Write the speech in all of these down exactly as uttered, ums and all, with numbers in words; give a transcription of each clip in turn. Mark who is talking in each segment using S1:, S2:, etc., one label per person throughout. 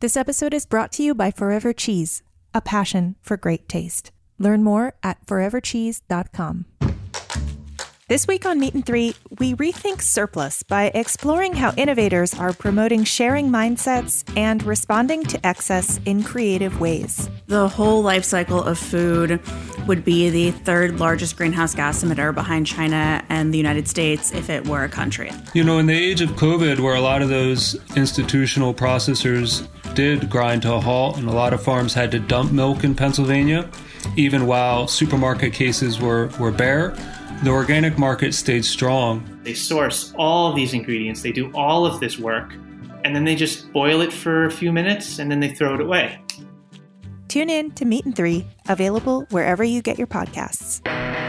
S1: This episode is brought to you by Forever Cheese, a passion for great taste. Learn more at forever cheese dot com. This week on Meat and Three, we rethink surplus by exploring how innovators are promoting sharing mindsets and responding to excess in creative ways.
S2: The whole life cycle of food would be the third largest greenhouse gas emitter behind China and the United States if it were a country.
S3: You know, in the age of COVID, where a lot of those institutional processors did grind to a halt and a lot of farms had to dump milk in Pennsylvania, even while supermarket cases were, were bare, the organic market stayed strong.
S4: They source all of these ingredients, they do all of this work, and then they just boil it for a few minutes and then they throw it away.
S1: Tune in to Meat and Three, available wherever you get your podcasts.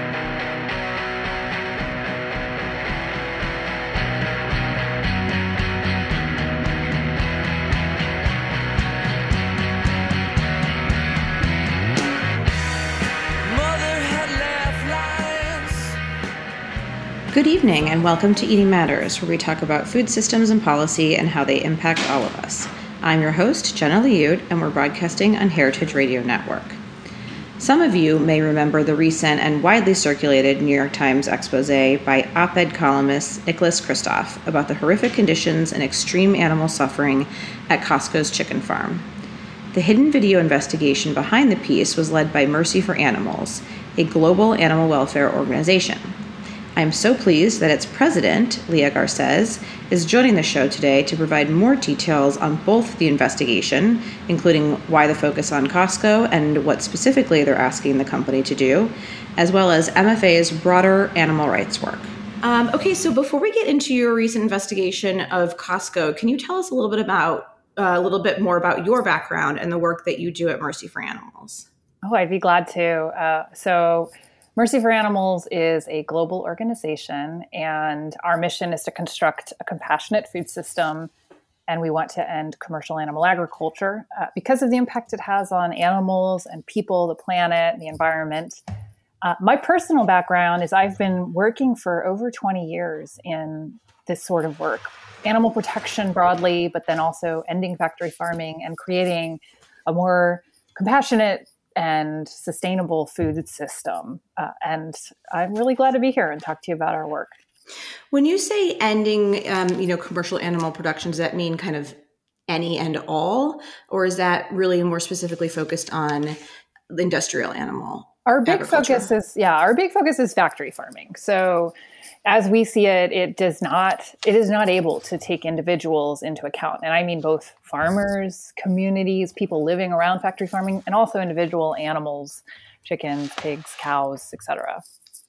S5: Good evening and welcome to Eating Matters, where we talk about food systems and policy and how they impact all of us. I'm your host, Jenna Liud, and we're broadcasting on Heritage Radio Network. Some of you may remember the recent and widely circulated New York Times expose by op-ed columnist Nicholas Kristof about the horrific conditions and extreme animal suffering at Costco's chicken farm. The hidden video investigation behind the piece was led by Mercy for Animals, a global animal welfare organization. I'm so pleased that its president, Leah Garces, is joining the show today to provide more details on both the investigation, including why the focus on Costco and what specifically they're asking the company to do, as well as M F A's broader animal rights work. Um, okay, so before we get into your recent investigation of Costco, can you tell us a little bit about uh, a little bit more about your background and the work that you do at Mercy for Animals?
S6: Oh, I'd be glad to. Uh, so. Mercy for Animals is a global organization, and our mission is to construct a compassionate food system, and we want to end commercial animal agriculture uh, because of the impact it has on animals and people, the planet, and the environment. Uh, my personal background is I've been working for over twenty years in this sort of work, animal protection broadly, but then also ending factory farming and creating a more compassionate and sustainable food system. Uh, and I'm really glad to be here and talk to you about our work.
S5: When you say ending, um, you know, commercial animal production, does that mean kind of any and all, or is that really more specifically focused on the industrial animal?
S6: Our big focus is, yeah, our big focus is factory farming. So as we see it, it does not, it is not able to take individuals into account. And I mean both farmers, communities, people living around factory farming, and also individual animals, chickens, pigs, cows, et cetera.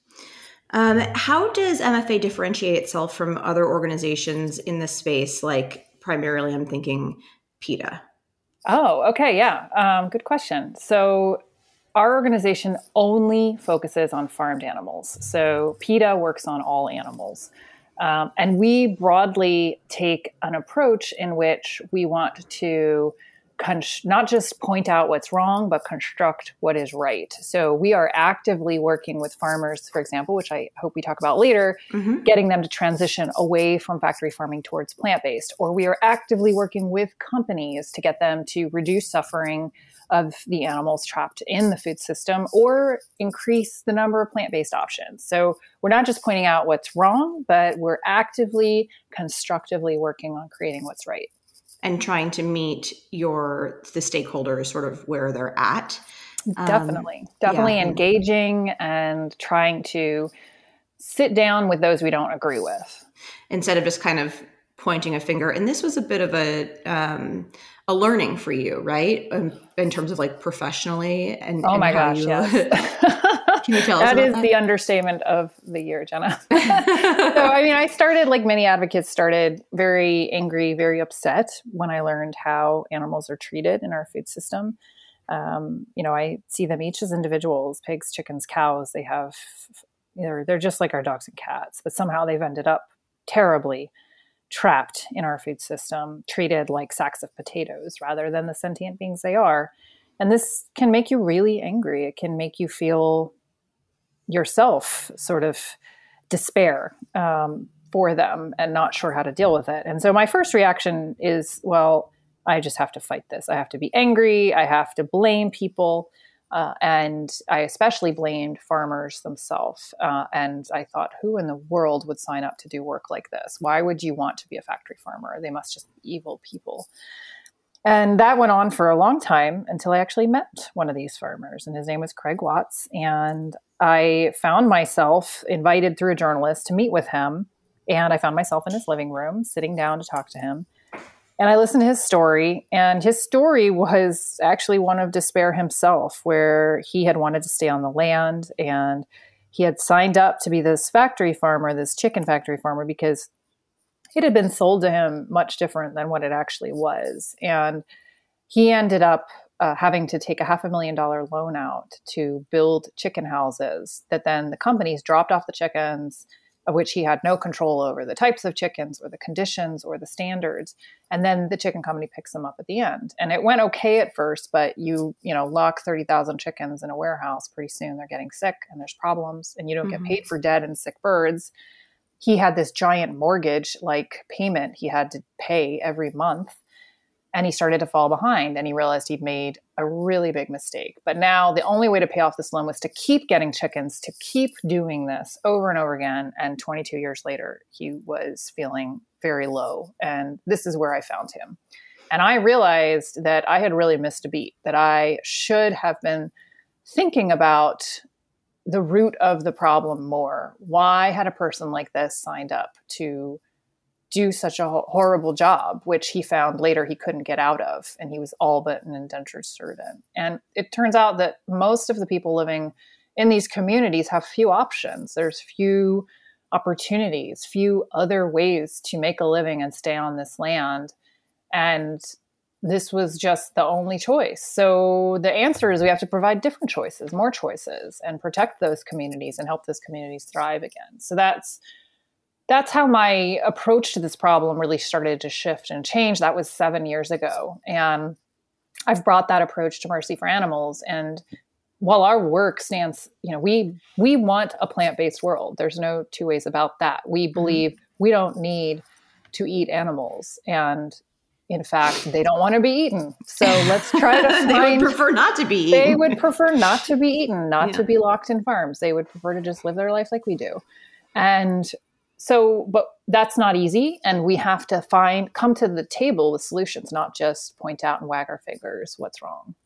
S5: Um, how does M F A differentiate itself from other organizations in this space? Like primarily, I'm thinking PETA.
S6: Oh, okay. Yeah. Um, good question. So our organization only focuses on farmed animals. So PETA works on all animals. Um, and we broadly take an approach in which we want to con- not just point out what's wrong, but construct what is right. So we are actively working with farmers, for example, which I hope we talk about later, mm-hmm. getting them to transition away from factory farming towards plant-based. Or we are actively working with companies to get them to reduce suffering of the animals trapped in the food system or increase the number of plant-based options. So we're not just pointing out what's wrong, but we're actively, constructively working on creating what's right.
S5: And trying to meet your the stakeholders sort of where they're at.
S6: Definitely.
S5: Um,
S6: Definitely
S5: yeah.
S6: engaging and trying to sit down with those we don't agree with.
S5: Instead of just kind of pointing a finger. And this was a bit of a um, a learning for you, right? Um, in terms of like professionally. And
S6: oh
S5: and
S6: my
S5: how
S6: gosh,
S5: you,
S6: yes.
S5: Can you tell
S6: that
S5: us about
S6: is
S5: that?
S6: the understatement of the year, Jenna. So, I mean, I started, like many advocates, started very angry, very upset when I learned how animals are treated in our food system. Um, you know, I see them each as individuals, pigs, chickens, cows. They have, they're, they're just like our dogs and cats, but somehow they've ended up terribly trapped in our food system, treated like sacks of potatoes rather than the sentient beings they are. And this can make you really angry. It can make you feel yourself sort of despair um, for them and not sure how to deal with it. And so my first reaction is, well, I just have to fight this. I have to be angry. I have to blame people. Uh, and I especially blamed farmers themselves. Uh, and I thought, who in the world would sign up to do work like this? Why would you want to be a factory farmer? They must just be evil people. And that went on for a long time until I actually met one of these farmers, and his name was Craig Watts. And I found myself invited through a journalist to meet with him. And I found myself in his living room, sitting down to talk to him. And I listened to his story, and his story was actually one of despair himself, where he had wanted to stay on the land, and he had signed up to be this factory farmer, this chicken factory farmer, because it had been sold to him much different than what it actually was. And he ended up uh, having to take a half a million dollar loan out to build chicken houses that then the companies dropped off the chickens, of which he had no control over the types of chickens or the conditions or the standards. And then the chicken company picks them up at the end. And it went okay at first, but you, you know, lock thirty thousand chickens in a warehouse, pretty soon they're getting sick and there's problems and you don't mm-hmm. get paid for dead and sick birds. He had this giant mortgage like payment he had to pay every month. And he started to fall behind, and he realized he'd made a really big mistake. But now the only way to pay off this loan was to keep getting chickens, to keep doing this over and over again. And twenty-two years later, he was feeling very low. And this is where I found him. And I realized that I had really missed a beat, that I should have been thinking about the root of the problem more. Why had a person like this signed up to do such a horrible job, which he found later he couldn't get out of, and he was all but an indentured servant. And it turns out that most of the people living in these communities have few options. There's few opportunities, few other ways to make a living and stay on this land. And this was just the only choice. So the answer is we have to provide different choices, more choices, and protect those communities and help those communities thrive again. So that's That's how my approach to this problem really started to shift and change. That was seven years ago. And I've brought that approach to Mercy for Animals. And while our work stands, you know, we we want a plant-based world. There's no two ways about that. We believe mm-hmm. we don't need to eat animals. And in fact, they don't want to be eaten. So let's try to find...
S5: They would prefer not to be eaten.
S6: They would prefer not to be eaten, not
S5: yeah.
S6: to be locked in farms. They would prefer to just live their life like we do. And so, but that's not easy. And we have to find, come to the table with solutions, not just point out and wag our fingers what's wrong.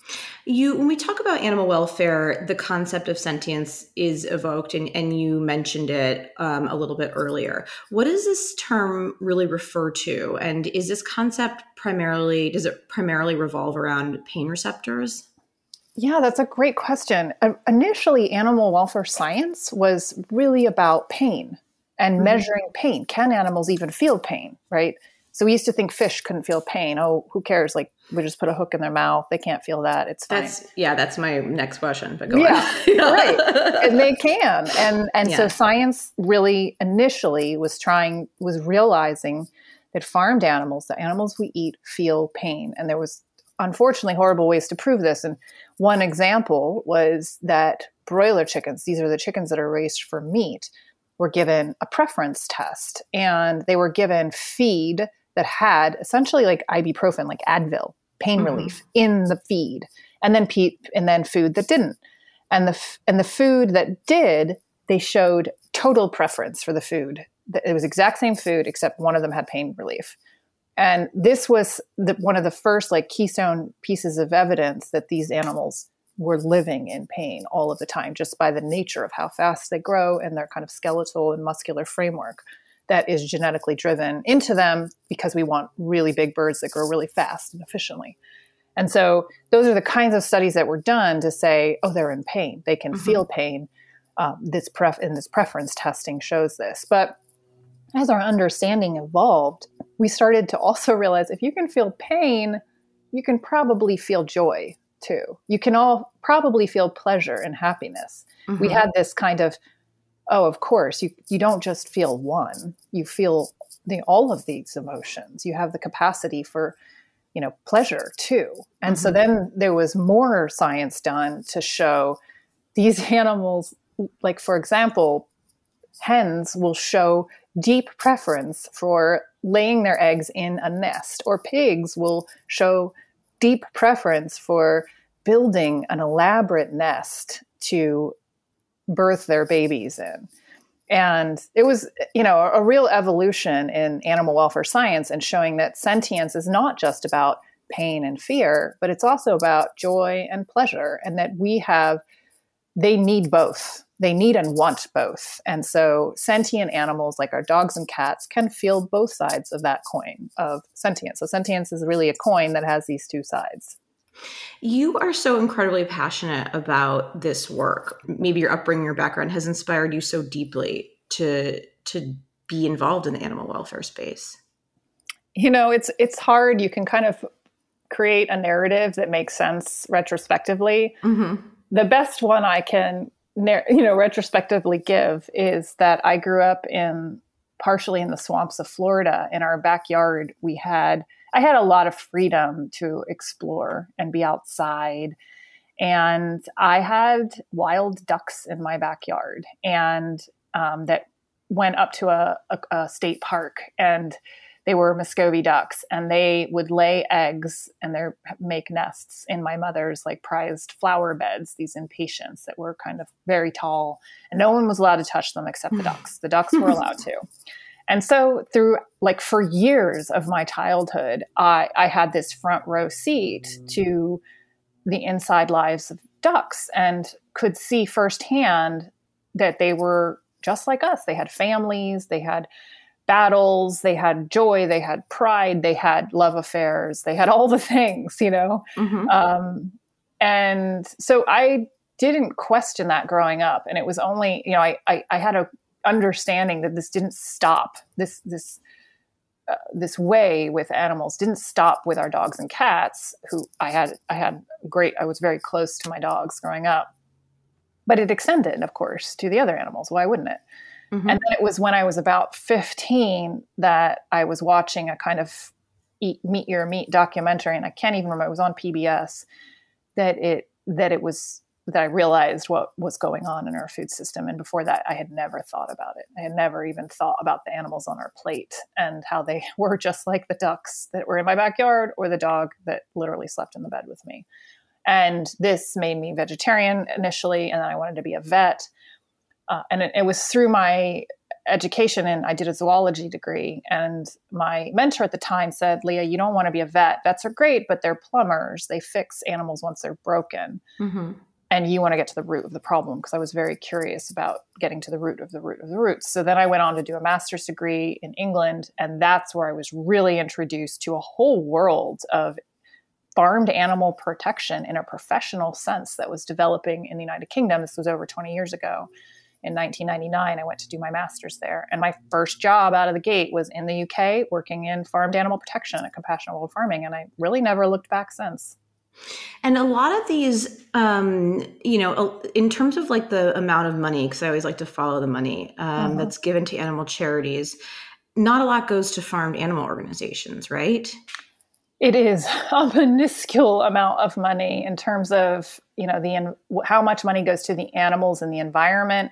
S5: You, when we talk about animal welfare, the concept of sentience is evoked, and, and you mentioned it um, a little bit earlier. What does this term really refer to? And is this concept primarily, does it primarily revolve around pain receptors?
S6: Yeah, that's a great question. Uh, initially, animal welfare science was really about pain and mm-hmm. measuring pain. Can animals even feel pain, right? So we used to think fish couldn't feel pain. Oh, who cares? Like, we just put a hook in their mouth. They can't feel that. It's fine.
S5: That's, yeah, that's my next question, but go
S6: yeah,
S5: on.
S6: right. And they can. And and
S5: yeah.
S6: so science really initially was trying, was realizing that farmed animals, the animals we eat, feel pain. And there was unfortunately horrible ways to prove this. And one example was that broiler chickens, these are the chickens that are raised for meat, were given a preference test, and they were given feed that had essentially like ibuprofen, like Advil, pain mm-hmm. relief in the feed, and then pe- and then food that didn't. And the f- and the food that did, they showed total preference for the food. It was exact same food, except one of them had pain relief. And this was the, one of the first like keystone pieces of evidence that these animals were living in pain all of the time, just by the nature of how fast they grow and their kind of skeletal and muscular framework that is genetically driven into them, because we want really big birds that grow really fast and efficiently. And so those are the kinds of studies that were done to say, oh, they're in pain. They can mm-hmm. feel pain. Um, this pref- and this preference testing shows this. But as our understanding evolved, we started to also realize if you can feel pain, you can probably feel joy too. You can all probably feel pleasure and happiness. Mm-hmm. We had this kind of, oh, of course, you, you don't just feel one. You feel the, all of these emotions. You have the capacity for, you know, pleasure too. And mm-hmm. so then there was more science done to show these animals, like, for example, hens will show deep preference for laying their eggs in a nest, or pigs will show deep preference for building an elaborate nest to birth their babies in. And it was, you know, a, a real evolution in animal welfare science, and showing that sentience is not just about pain and fear, but it's also about joy and pleasure, and that we have, they need both. They need and want both. And so sentient animals like our dogs and cats can feel both sides of that coin of sentience. So sentience is really a coin that has these two sides.
S5: You are so incredibly passionate about this work. Maybe your upbringing, your background has inspired you so deeply to, to be involved in the animal welfare space.
S6: You know, it's, it's hard. You can kind of create a narrative that makes sense retrospectively. Mm-hmm. The best one I can you know, retrospectively give is that I grew up in partially in the swamps of Florida. In our backyard, we had, I had a lot of freedom to explore and be outside. And I had wild ducks in my backyard, and um, that went up to a, a, a state park, and they were Muscovy ducks, and they would lay eggs and they make nests in my mother's like prized flower beds, these impatiens that were kind of very tall, and no one was allowed to touch them except the ducks. The ducks were allowed to. And so through like for years of my childhood, I, I had this front row seat to the inside lives of ducks, and could see firsthand that they were just like us. They had families, they had battles, they had joy, they had pride, they had love affairs, they had all the things, you know? Mm-hmm. Um, and so I didn't question that growing up. And it was only, you know, I, I, I had a understanding that this didn't stop. This, this, uh, this way with animals didn't stop with our dogs and cats, who I had, I had great, I was very close to my dogs growing up, but it extended, of course, to the other animals. Why wouldn't it? Mm-hmm. And then it was when I was about fifteen that I was watching a kind of eat, Meet Your Meat documentary, and I can't even remember, it was on P B S, that it that it was that I realized what was going on in our food system. And before that, I had never thought about it. I had never even thought about the animals on our plate and how they were just like the ducks that were in my backyard, or the dog that literally slept in the bed with me. And this made me vegetarian initially, and then I wanted to be a vet. Uh, and it, it was through my education, and I did a zoology degree. And my mentor at the time said, Leah, you don't want to be a vet. Vets are great, but they're plumbers. They fix animals once they're broken. Mm-hmm. And you want to get to the root of the problem, because I was very curious about getting to the root of the root of the roots. So then I went on to do a master's degree in England. And that's where I was really introduced to a whole world of farmed animal protection in a professional sense that was developing in the United Kingdom. This was over twenty years ago. In nineteen ninety-nine, I went to do my master's there. And my first job out of the gate was in the U K, working in farmed animal protection at Compassionate World Farming. And I really never looked back since.
S5: And a lot of these, um, you know, in terms of like the amount of money, because I always like to follow the money um, mm-hmm. that's given to animal charities, not a lot goes to farmed animal organizations, right?
S6: It is a minuscule amount of money in terms of, you know, the how much money goes to the animals and the environment.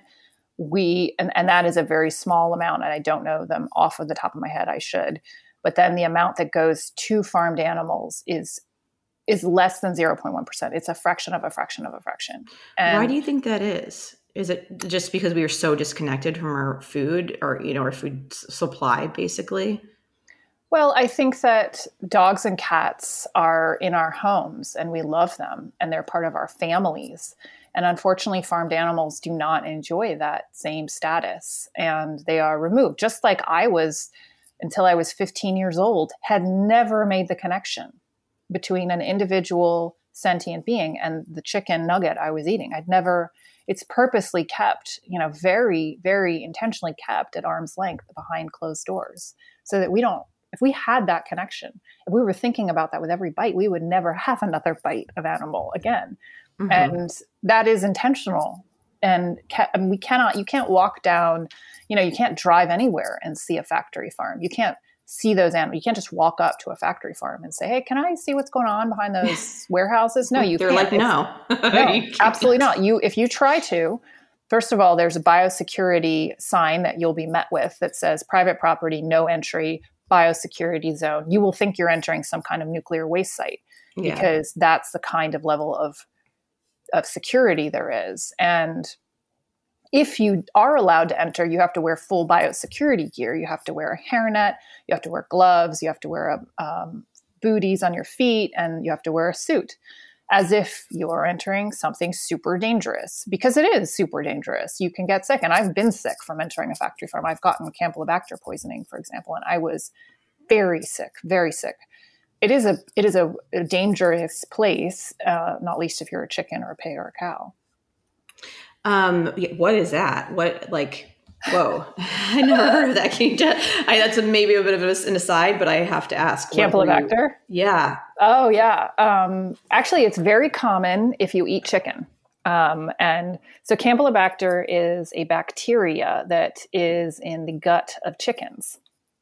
S6: We and, and that is a very small amount, and I don't know them off of the top of my head. I should, but then the amount that goes to farmed animals is is less than zero point one percent. It's a fraction of a fraction of a fraction. And
S5: why do you think that is? Is it just because we are so disconnected from our food, or you know, our food supply, basically?
S6: Well, I think that dogs and cats are in our homes, and we love them, and they're part of our families. And unfortunately, farmed animals do not enjoy that same status, and they are removed. Just like I was, until I was fifteen years old, had never made the connection between an individual sentient being and the chicken nugget I was eating. I'd never, it's purposely kept, you know, very, very intentionally kept at arm's length behind closed doors, so that we don't, if we had that connection, if we were thinking about that with every bite, we would never have another bite of animal again. Mm-hmm. And that is intentional. And, ca- and we cannot, you can't walk down, you know, you can't drive anywhere and see a factory farm. You can't see those animals. You can't just walk up to a factory farm and say, hey, can I see what's going on behind those warehouses? No, you
S5: They're
S6: can't.
S5: They're like, no.
S6: no, absolutely not. You, if you try to, first of all, there's a biosecurity sign that you'll be met with that says private property, no entry, biosecurity zone, you will think you're entering some kind of nuclear waste site
S5: Yeah.
S6: because that's the kind of level of of security there is. And if you are allowed to enter, you have to wear full biosecurity gear. You have to wear a hairnet, you have to wear gloves, you have to wear a, um, booties on your feet, and you have to wear a suit, as if you're entering something super dangerous, because it is super dangerous. You can get sick. And I've been sick from entering a factory farm. I've gotten Campylobacter poisoning, for example, and I was very sick, very sick. It is a it is a, a dangerous place, uh, not least if you're a chicken or a pig or a cow.
S5: Um, what is that? What, like, whoa, I never heard of that. Can you just, I, that's a, maybe a bit of an aside, but I have to ask.
S6: Campylobacter?
S5: Yeah.
S6: Oh, yeah. Um, actually, it's very common if you eat chicken. Um, and so Campylobacter is a bacteria that is in the gut of chickens.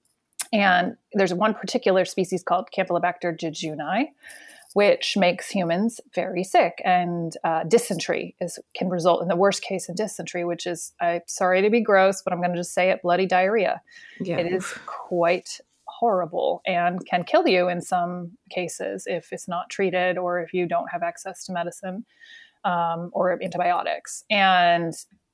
S6: And there's one particular species called Campylobacter jejuni, which makes humans very sick. And uh, dysentery is can result in the worst case in dysentery, which is, I'm sorry to be gross, but I'm going to just say it, bloody diarrhea. Yeah. It is quite horrible and can kill you in some cases if it's not treated or if you don't have access to medicine um, or antibiotics. And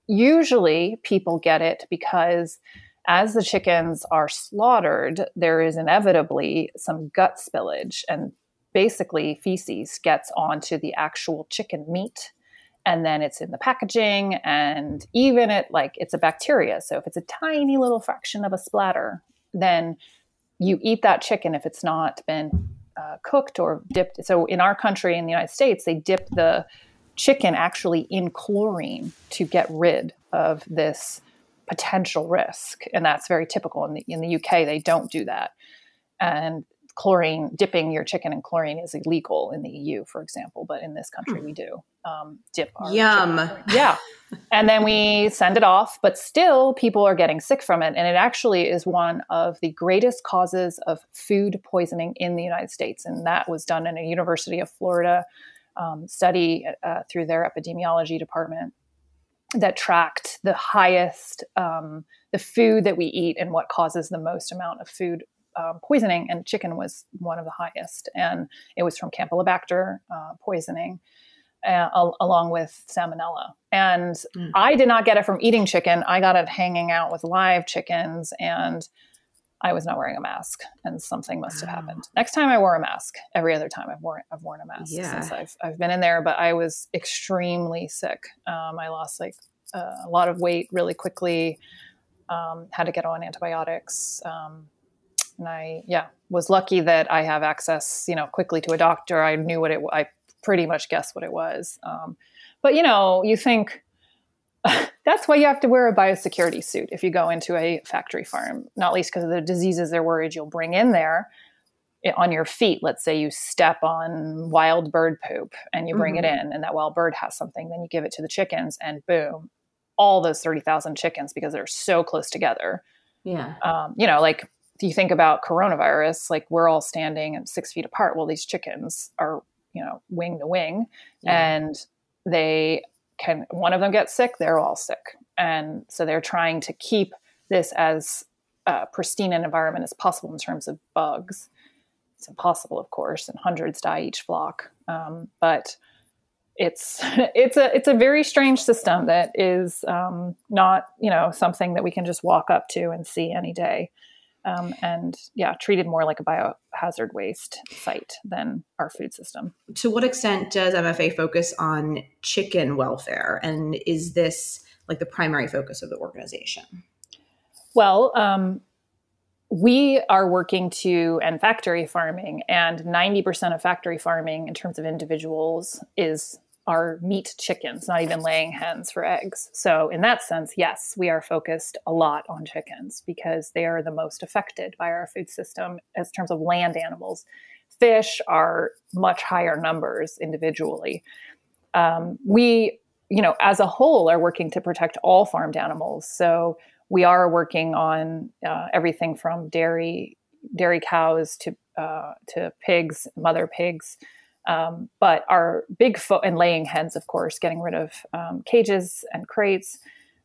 S6: usually people get it because as the chickens are slaughtered, there is inevitably some gut spillage, and basically feces gets onto the actual chicken meat, and then it's in the packaging, and even it like it's a bacteria. So if it's a tiny little fraction of a splatter, then you eat that chicken if it's not been uh, cooked or dipped. So in our country, in the United States, they dip the chicken actually in chlorine to get rid of this potential risk. And that's very typical. In the, in the U K, they don't do that. And chlorine, dipping your chicken in chlorine is illegal in the E U, for example. But in this country, we do um, dip our
S5: Yum.
S6: chicken. Yeah. And then we send it off. But still, people are getting sick from it. And it actually is one of the greatest causes of food poisoning in the United States. And that was done in a University of Florida um, study uh, through their epidemiology department that tracked the highest, um, the food that we eat and what causes the most amount of food um, poisoning. And chicken was one of the highest. And it was from Campylobacter uh, poisoning, uh, al- along with salmonella. And mm. I did not get it from eating chicken. I got it hanging out with live chickens, and I was not wearing a mask, and something must have happened. Next time I wore a mask. Every other time I've worn I've worn a mask yeah. since I've I've been in there. But I was extremely sick. Um, I lost like uh, a lot of weight really quickly. Um, had to get on antibiotics, um, and I yeah was lucky that I have access you know quickly to a doctor. I knew what it. I pretty much guessed what it was. Um, but you know you think. That's why you have to wear a biosecurity suit if you go into a factory farm, not least because of the diseases they're worried you'll bring in there on your feet. Let's say you step on wild bird poop and you bring mm-hmm. it in, and that wild bird has something, then you give it to the chickens, and boom, all those thirty thousand chickens, because they're so close together. Yeah. Um, you know, like you think about coronavirus, like we're all standing at six feet apart. Well, these chickens are, you know, wing to wing, yeah. and they can, one of them gets sick, they're all sick. And so they're trying to keep this as uh, pristine an environment as possible in terms of bugs. It's impossible, of course, and hundreds die each flock. Um, but it's it's a it's a very strange system that is um, not you know something that we can just walk up to and see any day. Um, and yeah, treated more like a biohazard waste site than our food system.
S5: To what extent does M F A focus on chicken welfare? And is this like the primary focus of the organization?
S6: Well, um, we are working to end factory farming, and ninety percent of factory farming in terms of individuals is are meat chickens, not even laying hens for eggs. So in that sense, yes, we are focused a lot on chickens because they are the most affected by our food system in terms of land animals. Fish are much higher numbers individually. Um, we, you know, as a whole are working to protect all farmed animals. So we are working on uh, everything from dairy, dairy cows to, uh, to pigs, mother pigs, Um, but our big fo- and laying hens, of course, getting rid of um, cages and crates.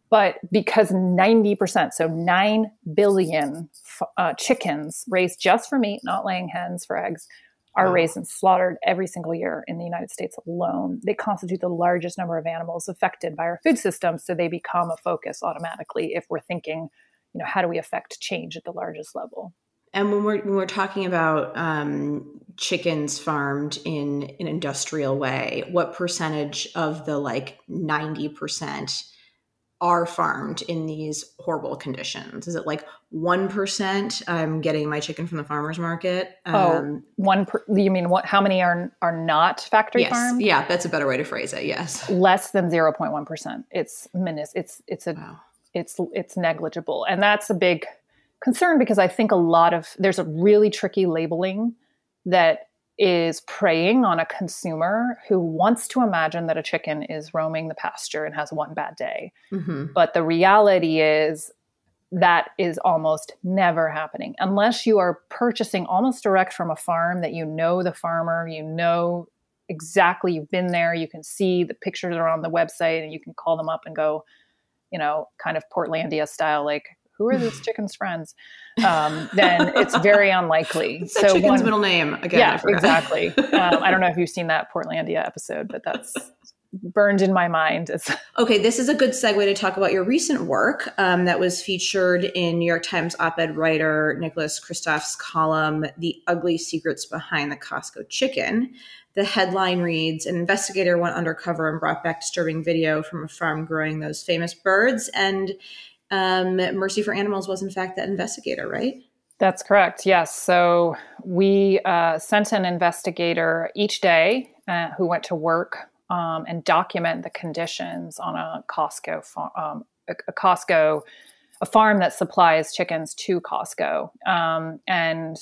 S6: But because ninety percent, so nine billion uh, chickens raised just for meat, not laying hens for eggs, are wow. raised and slaughtered every single year in the United States alone. They constitute the largest number of animals affected by our food system. So they become a focus automatically if we're thinking, you know, how do we affect change at the largest level?
S5: And when we're when we're talking about um, chickens farmed in an industrial way, what percentage of the like ninety percent are farmed in these horrible conditions? Is it like one percent? I'm getting my chicken from the farmer's market. Um,
S6: oh, one. Per, you mean what? How many are are not factory
S5: yes,
S6: farmed?
S5: Yeah, that's a better way to phrase it. Yes,
S6: less than zero point one percent. It's minis. It's it's a
S5: wow.
S6: it's it's negligible, and that's a big concern because I think a lot of there's a really tricky labeling that is preying on a consumer who wants to imagine that a chicken is roaming the pasture and has one bad day. Mm-hmm. But the reality is that is almost never happening unless you are purchasing almost direct from a farm that you know the farmer, you know exactly, you've been there, you can see the pictures are on the website and you can call them up and go, you know, kind of Portlandia style, like, who are these chickens' friends? Um, then it's very unlikely.
S5: It's so that chicken's one, middle name again.
S6: Yeah, exactly. um, I don't know if you've seen that Portlandia episode, but that's burned in my mind. It's
S5: okay, this is a good segue to talk about your recent work um, that was featured in New York Times op-ed writer Nicholas Kristof's column, "The Ugly Secrets Behind the Costco Chicken." The headline reads, "An investigator went undercover and brought back disturbing video from a farm growing those famous birds." And Um, Mercy for Animals was in fact that investigator, right?
S6: That's correct. Yes. So we uh, sent an investigator each day uh, who went to work um, and document the conditions on a Costco, fa- um, a, a Costco, a farm that supplies chickens to Costco. Um, and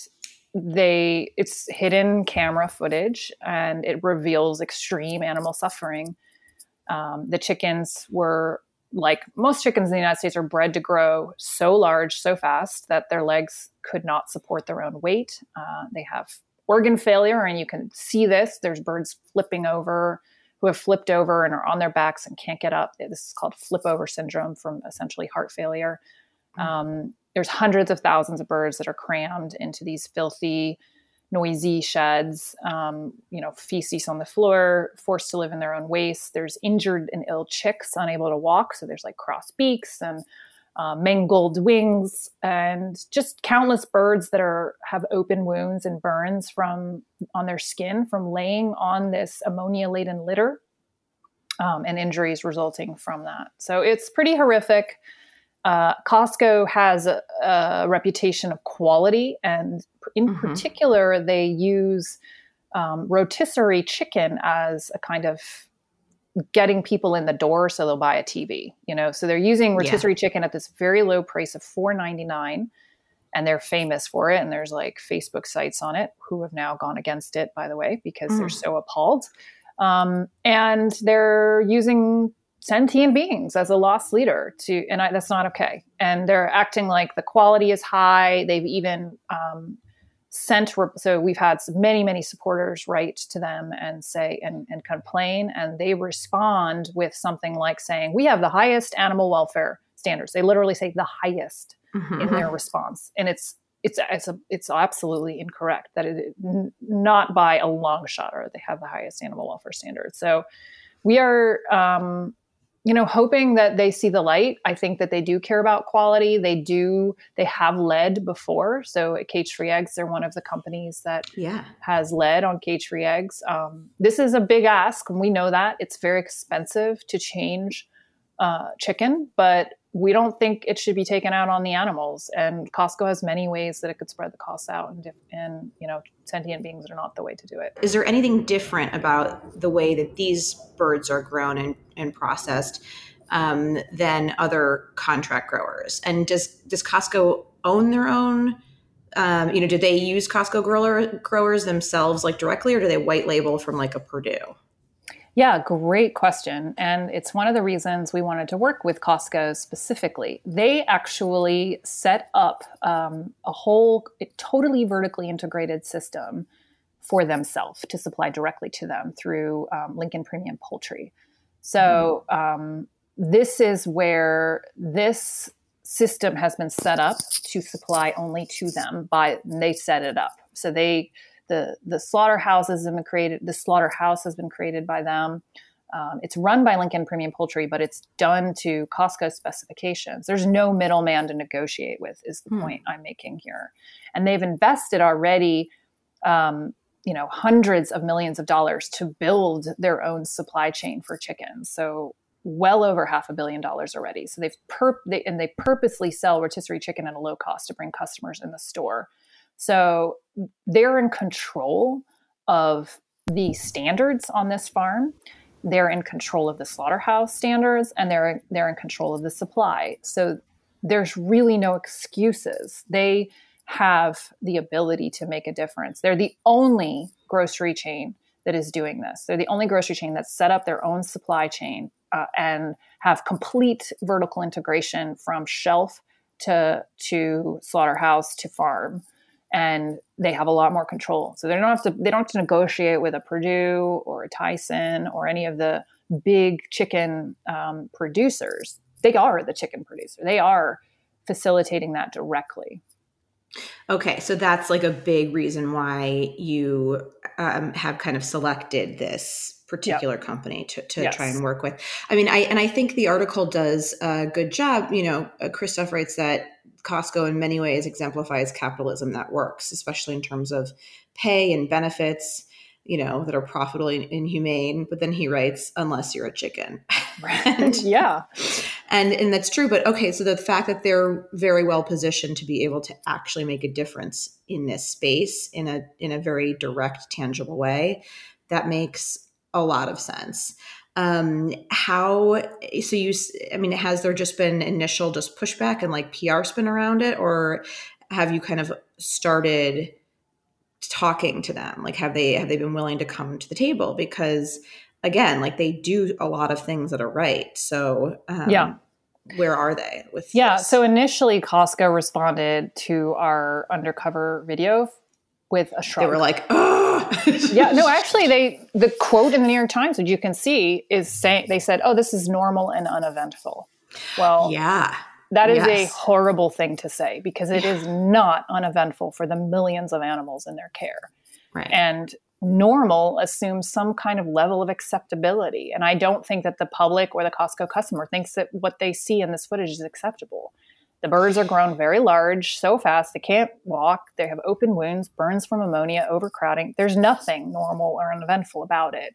S6: they, it's hidden camera footage and it reveals extreme animal suffering. Um, the chickens were, like most chickens in the United States, are bred to grow so large, so fast that their legs could not support their own weight. Uh, they have organ failure, and you can see this. There's birds flipping over who have flipped over and are on their backs and can't get up. This is called flip over syndrome from essentially heart failure. Mm-hmm. Um, there's hundreds of thousands of birds that are crammed into these filthy, noisy sheds, um, you know, feces on the floor, forced to live in their own waste. There's injured and ill chicks unable to walk. So there's like crossed beaks and uh, mangled wings and just countless birds that are have open wounds and burns from on their skin from laying on this ammonia-laden litter um, and injuries resulting from that. So it's pretty horrific. Uh, Costco has a, a reputation of quality, and in mm-hmm. particular, they use um, rotisserie chicken as a kind of getting people in the door so they'll buy a T V. You know, so they're using rotisserie yeah. chicken at this very low price of four ninety-nine, and they're famous for it. And there's like Facebook sites on it who have now gone against it, by the way, because mm. they're so appalled. Um, and they're using sentient beings as a lost leader to, and I, that's not okay. And they're acting like the quality is high. They've even um, sent, so we've had many, many supporters write to them and say, and, and complain, and they respond with something like saying, we have the highest animal welfare standards. They literally say the highest mm-hmm. in their response. And it's, it's, it's, a, it's absolutely incorrect that it, n- not by a long shot are they have the highest animal welfare standards. So we are, um, you know, hoping that they see the light. I think that they do care about quality. They do, they have led before. So at Cage Free Eggs, they're one of the companies that
S5: yeah.
S6: has led on Cage Free Eggs. Um, this is a big ask, and we know that. It's very expensive to change uh, chicken, but we don't think it should be taken out on the animals. And Costco has many ways that it could spread the costs out, and, and you know, sentient beings are not the way to do it.
S5: Is there anything different about the way that these birds are grown and, and processed um, than other contract growers? And does does Costco own their own? Um, you know, do they use Costco grower, growers themselves, like directly, or do they white label from like a Purdue?
S6: Yeah, great question. And it's one of the reasons we wanted to work with Costco specifically. They actually set up um, a whole totally vertically integrated system for themselves to supply directly to them through um, Lincoln Premium Poultry. So um, this is where this system has been set up to supply only to them by, they set it up. So they, the, the slaughterhouses have been created, the slaughterhouse has been created by them. Um, it's run by Lincoln Premium Poultry, but it's done to Costco specifications. There's no middleman to negotiate with, is the hmm. point I'm making here. And they've invested already, um, you know, hundreds of millions of dollars to build their own supply chain for chickens. So well over half a billion dollars already. So they've pur- they, and they purposely sell rotisserie chicken at a low cost to bring customers in the store. So they're in control of the standards on this farm. They're in control of the slaughterhouse standards, and they're they're in control of the supply. So there's really no excuses. They have the ability to make a difference. They're the only grocery chain that is doing this. They're the only grocery chain that's set up their own supply chain uh, and have complete vertical integration from shelf to to slaughterhouse to farm. And they have a lot more control. So they don't have to they don't have to negotiate with a Purdue or a Tyson or any of the big chicken um, producers. They are the chicken producer. They are facilitating that directly.
S5: Okay, so that's like a big reason why you um, have kind of selected this particular yep. company to, to yes. try and work with. I mean, I and I think the article does a good job. You know, uh, Christoph writes that Costco in many ways exemplifies capitalism that works, especially in terms of pay and benefits, you know, that are profitable and inhumane. But then he writes, unless you're a chicken.
S6: and, yeah.
S5: And and that's true. But okay, so the fact that they're very well positioned to be able to actually make a difference in this space in a in a very direct, tangible way, that makes a lot of sense. Um, how, so you, I mean, has there just been initial just pushback and like P R spin around it, or have you kind of started talking to them? Like, have they, have they been willing to come to the table? Because again, like they do a lot of things that are right. So, um, yeah. where are they with
S6: Yeah.
S5: this?
S6: So initially Costco responded to our undercover video with a shrug.
S5: They were like, oh,
S6: yeah, no, actually they, the quote in the New York Times, which you can see, is saying, they said, oh, this is normal and uneventful. Well,
S5: yeah,
S6: that is
S5: yes.
S6: a horrible thing to say, because it yeah. is not uneventful for the millions of animals in their care.
S5: Right.
S6: And normal assumes some kind of level of acceptability. And I don't think that the public or the Costco customer thinks that what they see in this footage is acceptable. The birds are grown very large, so fast they can't walk. They have open wounds, burns from ammonia, overcrowding. There's nothing normal or uneventful about it.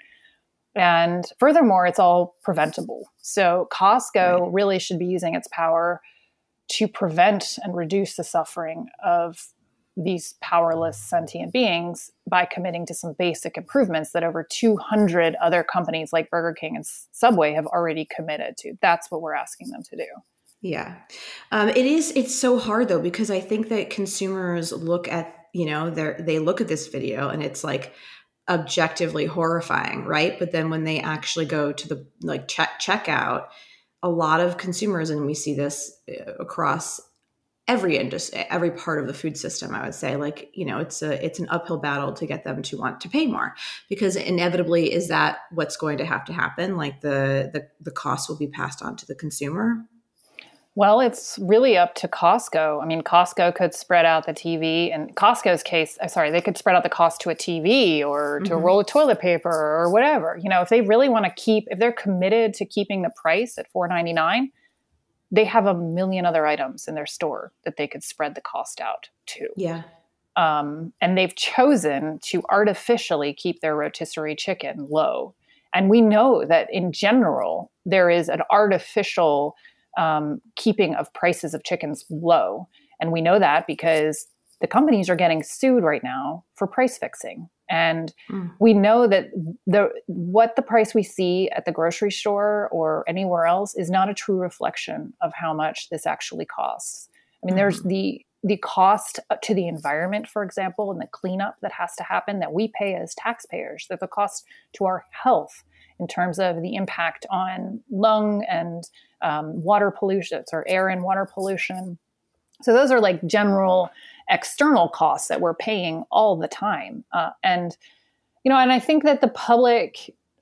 S6: And furthermore, it's all preventable. So Costco right. really should be using its power to prevent and reduce the suffering of these powerless sentient beings by committing to some basic improvements that over two hundred other companies like Burger King and Subway have already committed to. That's what we're asking them to do.
S5: Yeah. Um, it is, it's so hard though, because I think that consumers look at, you know, they they look at this video and it's like objectively horrifying, right? But then when they actually go to the like check checkout, a lot of consumers, and we see this across every industry, every part of the food system, I would say, like, you know, it's a, it's an uphill battle to get them to want to pay more, because inevitably is that what's going to have to happen? Like the, the, the cost will be passed on to the consumer.
S6: Well, it's really up to Costco. I mean, Costco could spread out the T V. In Costco's case, I'm sorry, they could spread out the cost to a T V or to mm-hmm. a roll of toilet paper or whatever. You know, if they really want to keep, if they're committed to keeping the price at four ninety-nine, they have a million other items in their store that they could spread the cost out to.
S5: Yeah.
S6: Um, and they've chosen to artificially keep their rotisserie chicken low. And we know that in general, there is an artificial Um, keeping of prices of chickens low. And we know that because the companies are getting sued right now for price fixing. And mm. we know that the what the price we see at the grocery store or anywhere else is not a true reflection of how much this actually costs. I mean, mm. there's the the cost to the environment, for example, and the cleanup that has to happen that we pay as taxpayers. There's the cost to our health in terms of the impact on lung and um, water pollution or air and water pollution. So those are like general external costs that we're paying all the time. Uh, and, you know, and I think that the public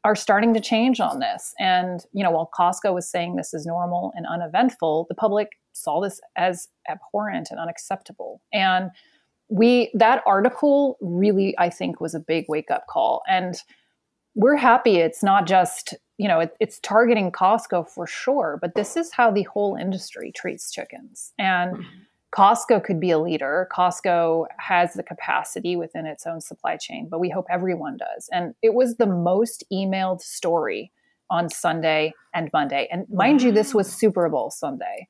S6: are starting to change on this. And, you know, while Costco was saying this is normal and uneventful, the public saw this as abhorrent and unacceptable. And we, that article really, I think, was a big wake-up call. And we're happy it's not just, you know, it, it's targeting Costco for sure, but this is how the whole industry treats chickens. And mm-hmm. Costco could be a leader. Costco has the capacity within its own supply chain, but we hope everyone does. And it was the most emailed story on Sunday and Monday. And mind wow. you, this was Super Bowl Sunday.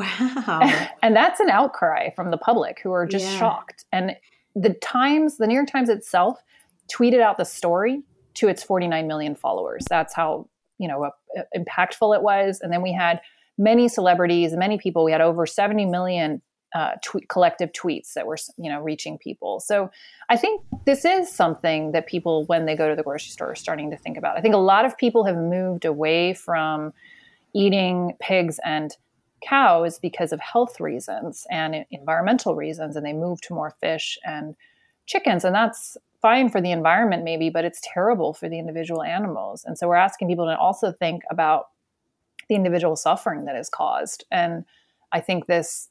S5: Wow.
S6: And that's an outcry from the public who are just yeah. shocked. And the Times, the New York Times itself tweeted out the story to its forty-nine million followers. That's how, you know, uh, impactful it was. And then we had many celebrities, many people. We had over seventy million uh, tweet, collective tweets that were, you know, reaching people. So I think this is something that people, when they go to the grocery store, are starting to think about. I think a lot of people have moved away from eating pigs and cows because of health reasons and environmental reasons, and they move to more fish and chickens. And that's fine for the environment maybe, but it's terrible for the individual animals. And so we're asking people to also think about the individual suffering that is caused. And I think this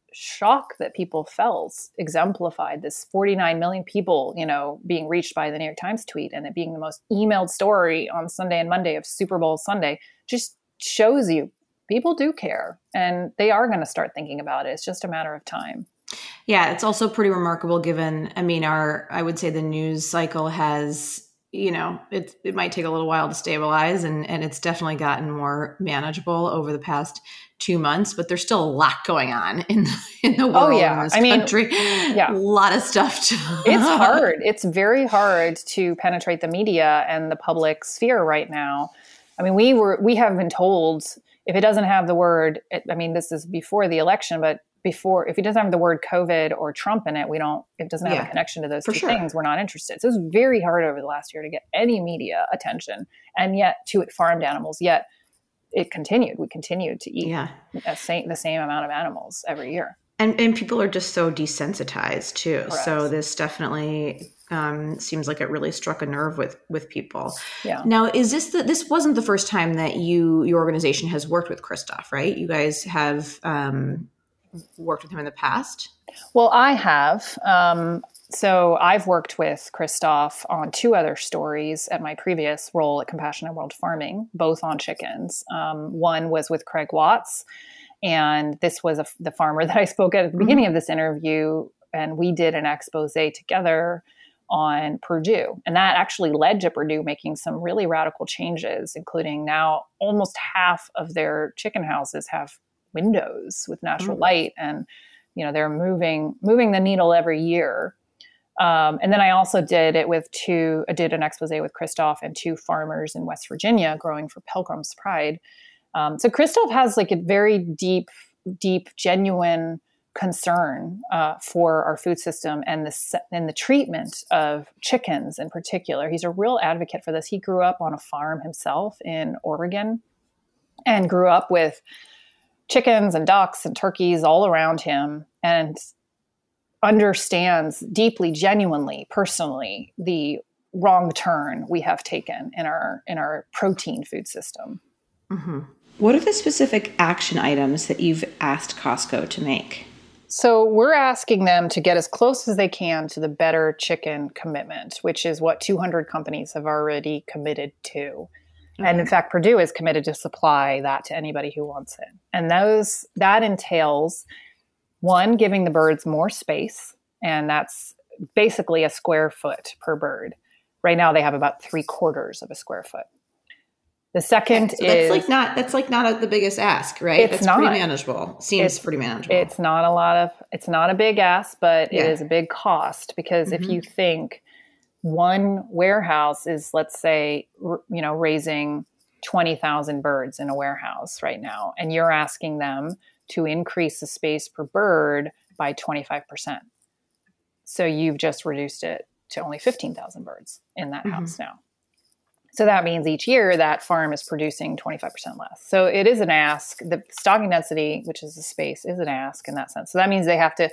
S6: shock that people felt exemplified this forty-nine million people, you know, being reached by the New York Times tweet, and it being the most emailed story on Sunday and Monday of Super Bowl Sunday just shows you people do care, and they are going to start thinking about it. It's just a matter of time.
S5: Yeah, it's also pretty remarkable given, I mean, our, I would say the news cycle has, you know, it it might take a little while to stabilize, and, and it's definitely gotten more manageable over the past two months, but there's still a lot going on in, in the world,
S6: oh, yeah.
S5: in this
S6: I mean,
S5: country.
S6: Yeah.
S5: A lot of stuff. To
S6: It's hard. It's very hard to penetrate the media and the public sphere right now. I mean, we were, we have been told if it doesn't have the word, it, I mean, this is before the election, but before, if it doesn't have the word COVID or Trump in it, we don't, it doesn't have
S5: yeah,
S6: a connection to those two
S5: sure.
S6: things. We're not interested. So it was very hard over the last year to get any media attention, and yet to it farmed animals, yet it continued. We continued to eat
S5: yeah.
S6: a same, the same amount of animals every year.
S5: And and people are just so desensitized too.
S6: Correct.
S5: So this definitely um, seems like it really struck a nerve with with people.
S6: Yeah.
S5: Now, is this the, this wasn't the first time that you your organization has worked with Christoph, right? You guys have um, worked with him in the past.
S6: Well, I have. Um, so I've worked with Christoph on two other stories at my previous role at Compassionate World Farming, both on chickens. Um, one was with Craig Watts, and this was a, the farmer that I spoke at at the beginning mm-hmm. of this interview, and we did an expose together on Purdue. And that actually led to Purdue making some really radical changes, including now almost half of their chicken houses have windows with natural mm-hmm. light, and you know they're moving moving the needle every year. Um, and then I also did it with two, I did an expose with Christoph and two farmers in West Virginia growing for Pilgrim's Pride. Um, so Christoph has like a very deep, deep, genuine concern uh, for our food system and the and the treatment of chickens in particular. He's a real advocate for this. He grew up on a farm himself in Oregon and grew up with chickens and ducks and turkeys all around him, and understands deeply, genuinely, personally, the wrong turn we have taken in our in our protein food system.
S5: Mm-hmm. What are the specific action items that you've asked Costco to make?
S6: So we're asking them to get as close as they can to the Better Chicken Commitment, which is what two hundred companies have already committed to. Okay. And in fact, Purdue is committed to supply that to anybody who wants it. And those that entails, one, giving the birds more space, and that's basically a square foot per bird. Right now, they have about three quarters of a square foot. The second
S5: so
S6: is
S5: that's like not that's like not a, the biggest ask, right?
S6: It's
S5: that's
S6: not
S5: pretty manageable. Seems
S6: it's,
S5: pretty manageable.
S6: It's not a lot of it's not a big ask, but
S5: yeah.
S6: it is a big cost, because mm-hmm. if you think one warehouse is, let's say, r- you know, raising twenty thousand birds in a warehouse right now, and you're asking them to increase the space per bird by twenty-five percent. So you've just reduced it to only fifteen thousand birds in that mm-hmm. house now. So that means each year that farm is producing twenty-five percent less. So it is an ask. The stocking density, which is the space, is an ask in that sense. So that means they have to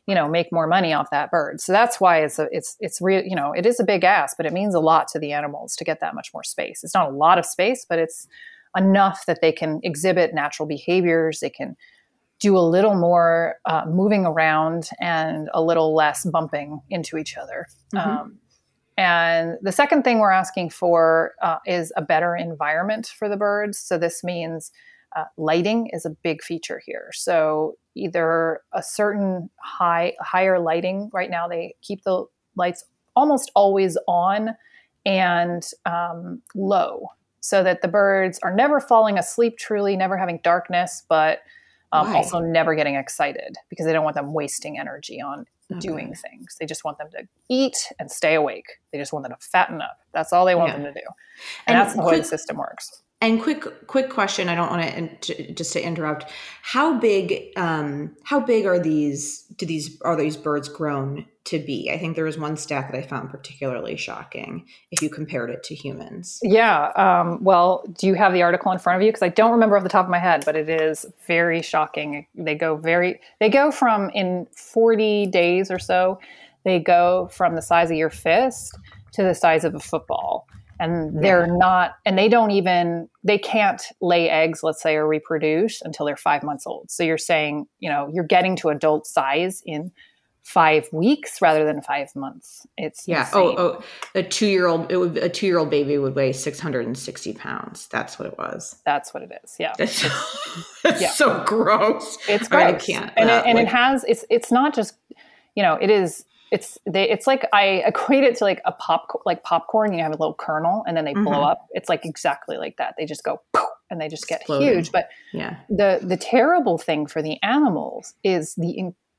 S6: you know, make more money off that bird. So that's why it's a, it's, it's real, you know, it is a big ask, but it means a lot to the animals to get that much more space. It's not a lot of space, but it's enough that they can exhibit natural behaviors. They can do a little more uh, moving around and a little less bumping into each other. Mm-hmm. Um, and the second thing we're asking for uh, is a better environment for the birds. So this means uh, lighting is a big feature here. So either a certain high, higher lighting. Right now, they keep the lights almost always on and um, low, so that the birds are never falling asleep truly, never having darkness, but um, also never getting excited, because they don't want them wasting energy on okay. doing things. They just want them to eat and stay awake. They just want them to fatten up. That's all they want yeah. them to do. And, and that's the quick, way the system works.
S5: And quick, quick question. I don't want to, in, just to interrupt. How big, um, how big are these, do these, are these birds grown to be? I think there was one stat that I found particularly shocking if you compared it to humans.
S6: Yeah. Um, well, do you have the article in front of you? Because I don't remember off the top of my head, but it is very shocking. They go very, they go from in forty days or so, they go from the size of your fist to the size of a football. And they're yeah. not, and they don't even, they can't lay eggs, let's say, or reproduce until they're five months old. So you're saying, you know, you're getting to adult size in five weeks rather than five months. It's
S5: yeah.
S6: insane.
S5: Oh, oh, a two-year-old, it would a two-year-old baby would weigh six hundred sixty pounds. That's what it was.
S6: That's what it is. Yeah.
S5: That's, that's yeah. so gross.
S6: It's gross.
S5: I, mean, I can't.
S6: And,
S5: uh,
S6: it, and
S5: like,
S6: it has, it's, it's not just, you know, it is, It's they. It's like I equate it to like a pop, like popcorn. You have a little kernel, and then they mm-hmm. blow up. It's like exactly like that. They just go poof, and they just get Exploding. huge. But
S5: yeah,
S6: the the terrible thing for the animals is the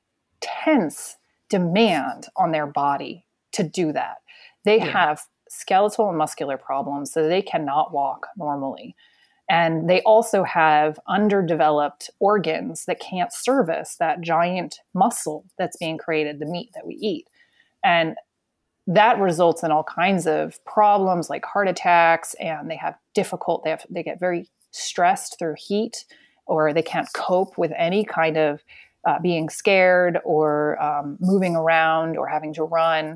S6: intense demand on their body to do that. They yeah. have skeletal and muscular problems, so they cannot walk normally. And they also have underdeveloped organs that can't service that giant muscle that's being created, the meat that we eat. And that results in all kinds of problems like heart attacks, and they have difficult, they have, they get very stressed through heat, or they can't cope with any kind of uh, being scared or um, moving around or having to run.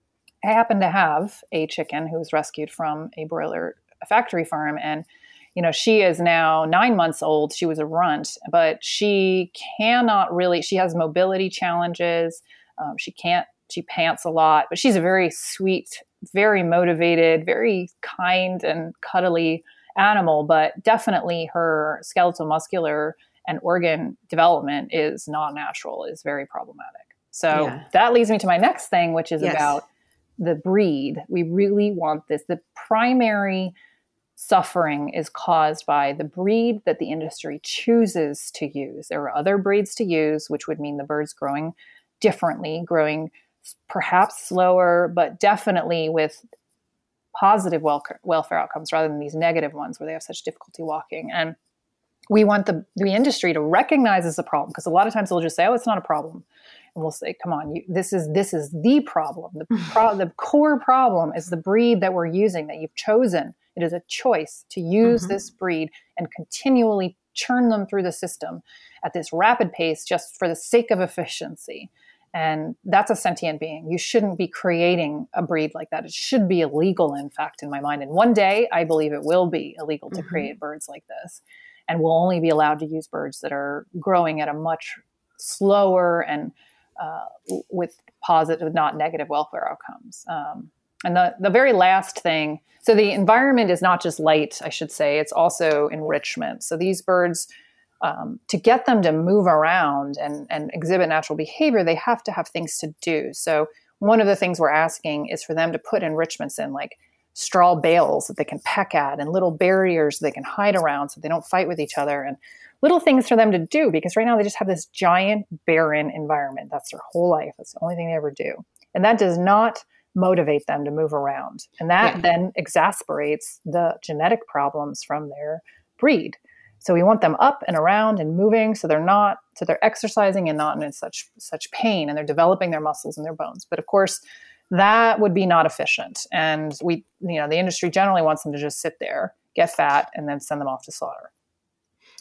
S6: I happen to have a chicken who was rescued from a broiler a factory farm, and you know, she is now nine months old. She was a runt, but she cannot really, she has mobility challenges. Um, she can't, she pants a lot, but she's a very sweet, very motivated, very kind and cuddly animal, but definitely her skeletal muscular and organ development is not natural, is very problematic. So yeah. that leads me to my next thing, which is yes. about the breed. We really want this. The primary suffering is caused by the breed that the industry chooses to use. There are other breeds to use, which would mean the birds growing differently, growing perhaps slower, but definitely with positive wel- welfare outcomes rather than these negative ones where they have such difficulty walking. And we want the, the industry to recognize this as a problem, because a lot of times they'll just say, oh, it's not a problem. And we'll say, come on, you, this is this is the problem. The, pro- the core problem is the breed that we're using, that you've chosen. It is a choice to use mm-hmm. this breed and continually churn them through the system at this rapid pace just for the sake of efficiency. And that's a sentient being. You shouldn't be creating a breed like that. It should be illegal, in fact, in my mind. And one day, I believe it will be illegal to mm-hmm. create birds like this. And we'll only be allowed to use birds that are growing at a much slower and uh, with positive, not negative welfare outcomes. Um, and the, the very last thing, so the environment is not just light, I should say, it's also enrichment. So these birds, um, to get them to move around and, and exhibit natural behavior, they have to have things to do. So one of the things we're asking is for them to put enrichments in, like straw bales that they can peck at and little barriers they can hide around so they don't fight with each other, and little things for them to do, because right now they just have this giant barren environment. That's their whole life. That's the only thing they ever do. And that does not motivate them to move around. And that yeah. then exasperates the genetic problems from their breed. So we want them up and around and moving so they're not, so they're exercising and not in such such pain, and they're developing their muscles and their bones. But of course, that would be not efficient. And we, you know, the industry generally wants them to just sit there, get fat, and then send them off to slaughter.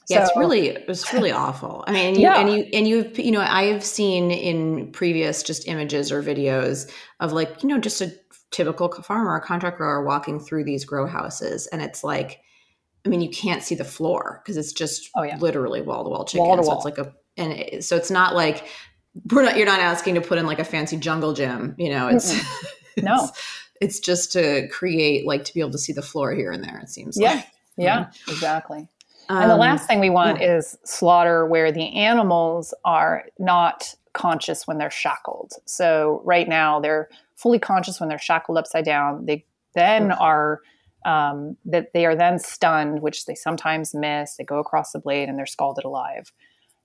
S5: Yeah,
S6: So,
S5: it's really, it's really awful. I mean, and you,
S6: yeah.
S5: and you, and you've, you know, I've seen in previous just images or videos of like, you know, just a typical farmer or contract grower walking through these grow houses. And it's like, I mean, you can't see the floor because it's just
S6: Oh, yeah.
S5: literally wall to wall chicken.
S6: Wall to
S5: so
S6: wall.
S5: it's like a, and it, so it's not like, we're not, you're not asking to put in like a fancy jungle gym, you know, it's,
S6: no,
S5: it's, it's just to create, like to be able to see the floor here and there, it seems
S6: yeah,
S5: like.
S6: yeah,
S5: Um,
S6: exactly. And the
S5: um,
S6: last thing we want
S5: yeah.
S6: is slaughter where the animals are not conscious when they're shackled. So right now they're fully conscious when they're shackled upside down. They then
S5: Ugh.
S6: are, um, that they are then stunned, which they sometimes miss. They go across the blade and they're scalded alive.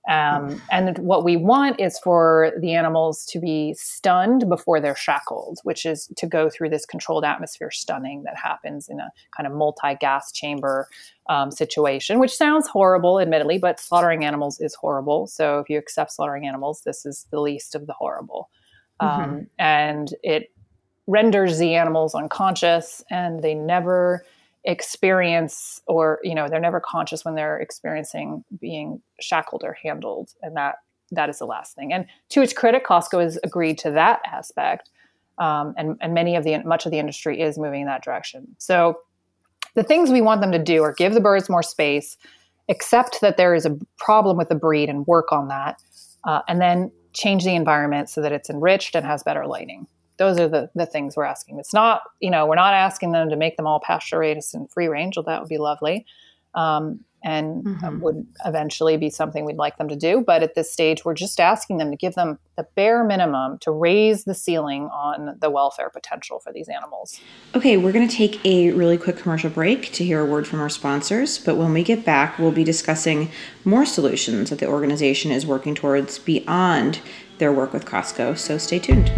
S6: Um, and what we want is for the animals to be stunned before they're shackled, which is to go through this controlled atmosphere stunning that happens in a kind of multi-gas chamber um, situation, which sounds horrible, admittedly, but slaughtering animals is horrible. So if you accept slaughtering animals, this is the least of the horrible.
S5: Mm-hmm.
S6: Um, and it renders the animals unconscious, and they never experience, or you know, they're never conscious when they're experiencing being shackled or handled, and that that is the last thing. And to its credit, Costco has agreed to that aspect, um, and and many of the much of the industry is moving in that direction. So the things we want them to do are give the birds more space, accept that there is a problem with the breed and work on that, uh, and then change the environment so that it's enriched and has better lighting. Those are the, the things we're asking. It's not, you know, we're not asking them to make them all pasture raised and free range. Well, that would be lovely. Um, and
S5: Mm-hmm.
S6: would eventually be something we'd like them to do. But at this stage, we're just asking them to give them the bare minimum to raise the ceiling on the welfare potential for these animals.
S5: Okay, we're going to take a really quick commercial break to hear a word from our sponsors. But when we get back, we'll be discussing more solutions that the organization is working towards beyond their work with Costco. So stay tuned.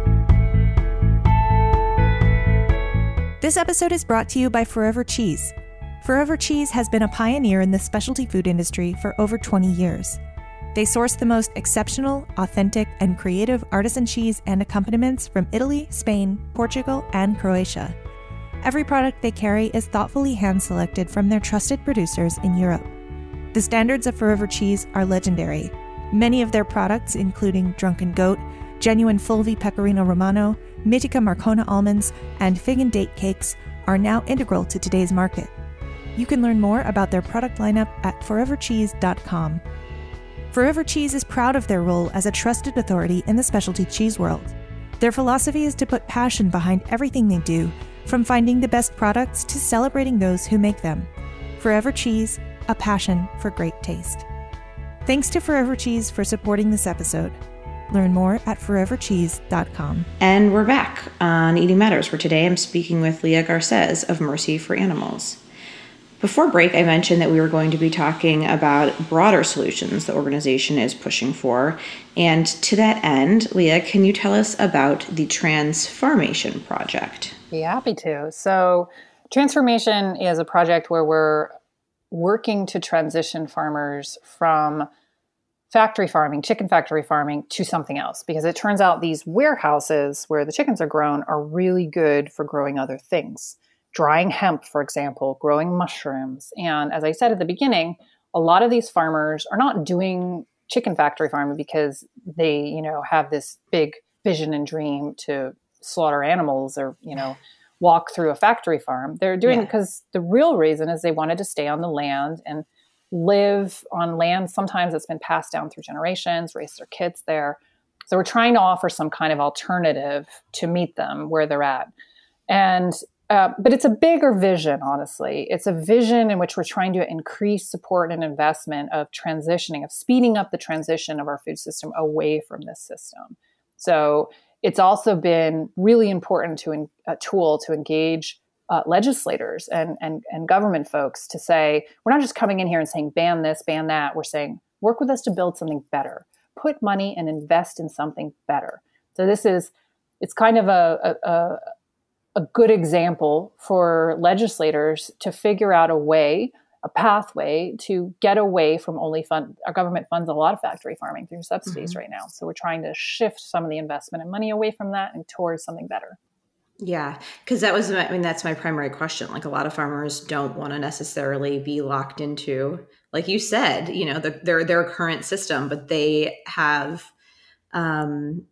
S1: This episode is brought to you by Forever Cheese. Forever Cheese has been a pioneer in the specialty food industry for over twenty years. They source the most exceptional, authentic, and creative artisan cheese and accompaniments from Italy, Spain, Portugal, and Croatia. Every product they carry is thoughtfully hand-selected from their trusted producers in Europe. The standards of Forever Cheese are legendary. Many of their products, including Drunken Goat, genuine Fulvi Pecorino Romano, Mitica Marcona almonds, and fig and date cakes, are now integral to today's market. You can learn more about their product lineup at forever cheese dot com. Forever Cheese is proud of their role as a trusted authority in the specialty cheese world. Their philosophy is to put passion behind everything they do, from finding the best products to celebrating those who make them. Forever Cheese, a passion for great taste. Thanks to Forever Cheese for supporting this episode. Learn more at forever cheese dot com.
S5: And we're back on Eating Matters, where today I'm speaking with Leah Garces of Mercy for Animals. Before break, I mentioned that we were going to be talking about broader solutions the organization is pushing for. And to that end, Leah, can you tell us about the Transfarmation Project?
S6: Be happy to. So Transfarmation is a project where we're working to transition farmers from factory farming, chicken factory farming, to something else. Because it turns out these warehouses where the chickens are grown are really good for growing other things. Drying hemp, for example, growing mushrooms. And as I said at the beginning, a lot of these farmers are not doing chicken factory farming because they, you know, have this big vision and dream to slaughter animals or, you know, walk through a factory farm. They're doing it
S5: Yeah.
S6: because the real reason is they wanted to stay on the land and live on land. Sometimes it's been passed down through generations, raise their kids there. So we're trying to offer some kind of alternative to meet them where they're at. And Uh, but it's a bigger vision, honestly. It's a vision in which we're trying to increase support and investment of transitioning, of speeding up the transition of our food system away from this system. So it's also been really important to en- a tool to engage uh, legislators and, and, and government folks to say, we're not just coming in here and saying, ban this, ban that. We're saying, work with us to build something better. Put money and invest in something better. So this is, it's kind of a, a, a a good example for legislators to figure out a way, a pathway to get away from only fund. Our government funds a lot of factory farming through subsidies
S5: Mm-hmm.
S6: right now. So we're trying to shift some of the investment and money away from that and towards something better.
S5: Yeah, because that was, I mean, that's my primary question. Like a lot of farmers don't want to necessarily be locked into, like you said, you know, the, their their current system, but they have um,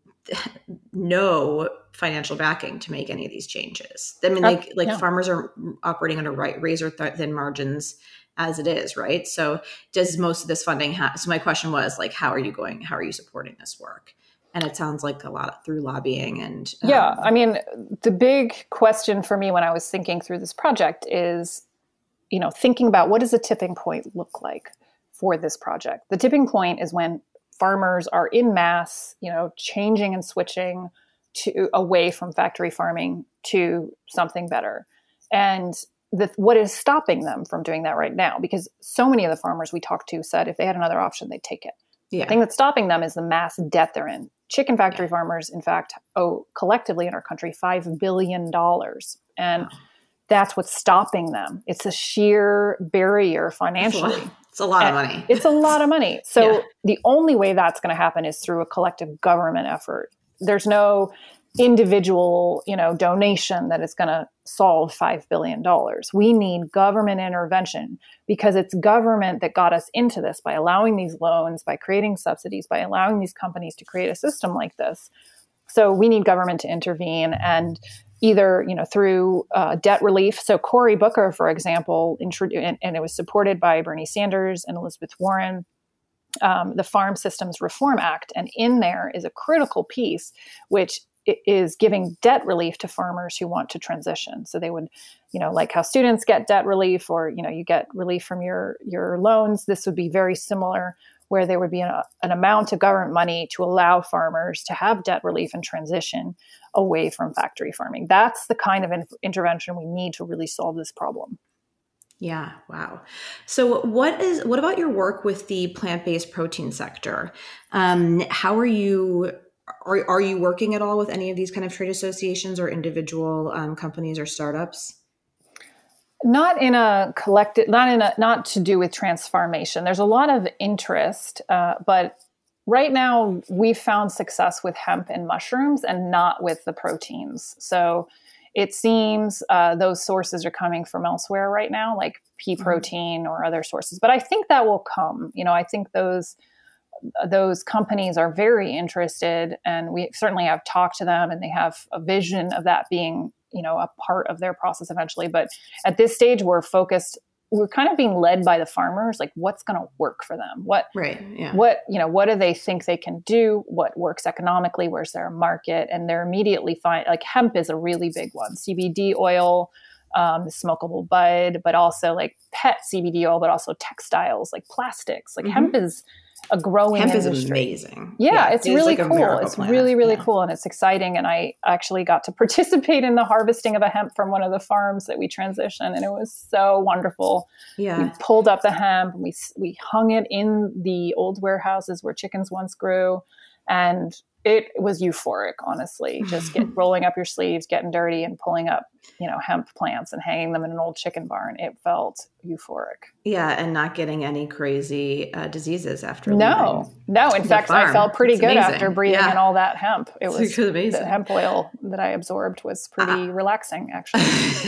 S5: no financial backing to make any of these changes. I mean,
S6: Oh,
S5: like like
S6: no.
S5: farmers are operating under right razor thin margins as it is, right? So does most of this funding have? So my question was like, how are you going? How are you supporting this work? And it sounds like a lot through lobbying and um,
S6: yeah. I mean, the big question for me when I was thinking through this project is, you know, thinking about what does a tipping point look like for this project? The tipping point is when farmers are in mass, you know, changing and switching to away from factory farming to something better. And the, what is stopping them from doing that right now? Because so many of the farmers we talked to said if they had another option, they'd take it.
S5: Yeah.
S6: The thing that's stopping them is the mass debt they're in. Chicken factory yeah. farmers, in fact, owe collectively in our country five billion dollars. And wow. that's what's stopping them. It's a sheer barrier financially.
S5: It's a lot
S6: and
S5: of money.
S6: It's a lot of money. So
S5: yeah.
S6: the only way that's going to happen is through a collective government effort. There's no individual, you know, donation that is going to solve five billion dollars. We need government intervention because it's government that got us into this by allowing these loans, by creating subsidies, by allowing these companies to create a system like this. So we need government to intervene and either, you know, through uh, debt relief. So Cory Booker, for example, introduced, and, and it was supported by Bernie Sanders and Elizabeth Warren, um, the Farm Systems Reform Act. And in there is a critical piece, which is giving debt relief to farmers who want to transition. So they would, you know, like how students get debt relief or, you know, you get relief from your, your loans. This would be very similar where there would be an, an amount of government money to allow farmers to have debt relief and transition away from factory farming. That's the kind of in- intervention we need to really solve this problem.
S5: Yeah. Wow. So what is, what about your work with the plant-based protein sector? Um, how are you, Are, are you working at all with any of these kind of trade associations or individual um, companies or startups?
S6: Not in a collective, not in a, not to do with transformation. There's a lot of interest, uh, but right now we've found success with hemp and mushrooms and not with the proteins. So it seems uh, those sources are coming from elsewhere right now, like pea protein mm-hmm. or other sources. But I think that will come. You know, I think those those companies are very interested, and we certainly have talked to them, and they have a vision of that being, you know, a part of their process eventually. But at this stage, we're focused, we're kind of being led by the farmers, like what's going to work for them? What,
S5: right. Yeah.
S6: what, you know, what do they think they can do? What works economically? Where's their market? And they're immediately find, like hemp is a really big one. C B D oil, um, the smokable bud, but also like pet C B D oil, but also textiles, like plastics, like mm-hmm. hemp is a growing
S5: hemp
S6: industry.
S5: is amazing.
S6: Yeah, yeah it's it really like cool. It's
S5: plant.
S6: really, really
S5: yeah.
S6: cool. And it's exciting. And I actually got to participate in the harvesting of a hemp from one of the farms that we transitioned. And it was so wonderful.
S5: Yeah.
S6: We pulled up the hemp and we, we hung it in the old warehouses where chickens once grew. And it was euphoric, honestly, just get rolling up your sleeves, getting dirty and pulling up, you know, hemp plants and hanging them in an old chicken barn. It felt euphoric.
S5: Yeah. And not getting any crazy uh, diseases after.
S6: No, no. In fact, farm. I felt pretty it's good amazing. After breathing yeah. in all that hemp. It was the hemp oil that I absorbed was pretty uh, relaxing, actually.